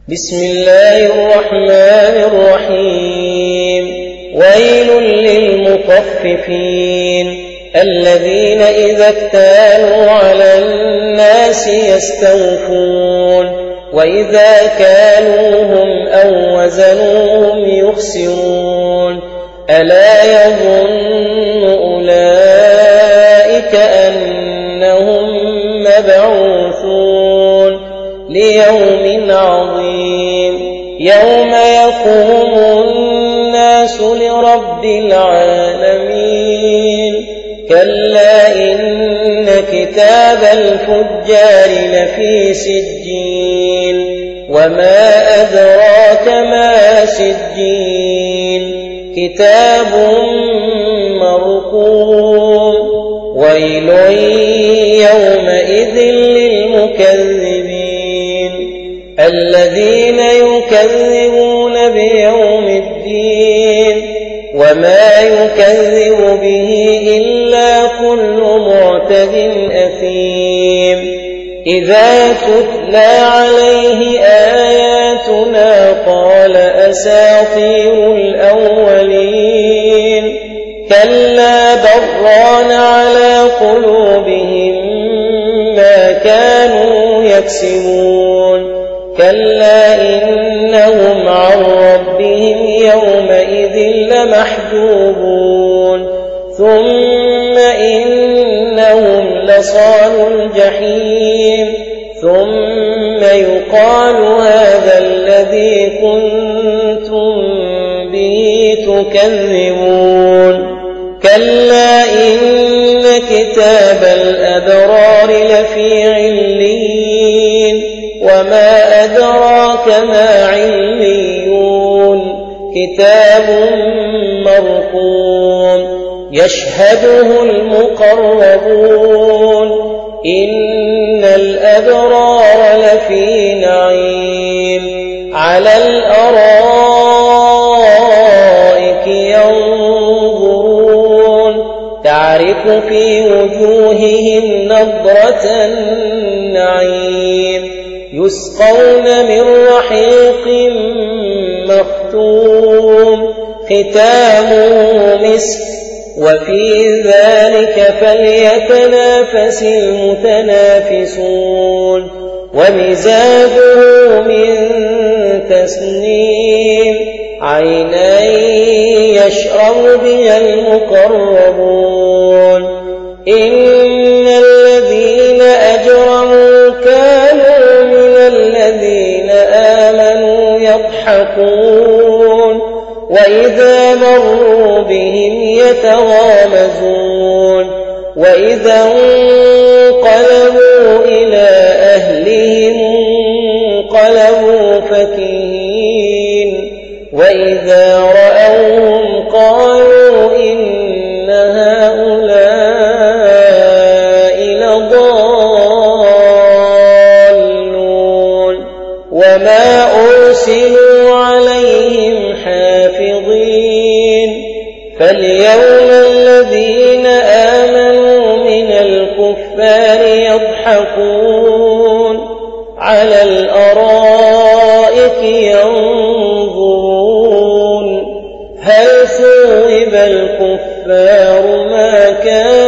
بسم الله الرحمن الرحيم ويل للمطففين الذين إذا اكتالوا على الناس يستوفون وإذا كالوهم أو وزنوهم يخسرون ألا يظن أولئك أنهم مبعوثون ليوم عظيم يوم يقوم الناس لرب العالمين كلا إن كتاب الفجار لفي سجين وما أدراك ما سجين كتاب مرقوم ويل يومئذ للمكذبين الذين يكذبون بيوم الدين وما يكذب به إلا كل معتد أثيم إذا تتلى عليه آياتنا قال أساطير الأولين كلا بران على قلوبهم ما كانوا يكسبون كلا إنهم عن ربهم يومئذ لمحجوبون ثم إنهم لصالوا الجحيم ثم يقال هذا الذي كنتم به تكذبون كلا إن كتاب الأبرار لفي عليين وما أدراك ما عليون كتاب مرقوم يشهده المقربون إن الأبرار لفي نعيم على الأرائك ينظرون تعرف في وجوههم نضرة النعيم يسقون من رحيق مختوم ختامه مسك وفي ذلك فليتنافس المتنافسون ومزاجه من تسنيم عينا يشرب بها المقربون إن الذين أجرموا كانوا من الذين آمنوا يضحكون وإذا مروا بهم يتغامزون وإذا انقلبوا إلى أهلهم انقلبوا فكهين وإذا رأوهم قالوا إن هؤلاء لضالون وما أرسلوا عليهم حافظين فاليوم الذين آمنوا من الكفار يضحكون على الأرائك ينظرون هل ثوب الكفار ما كانوا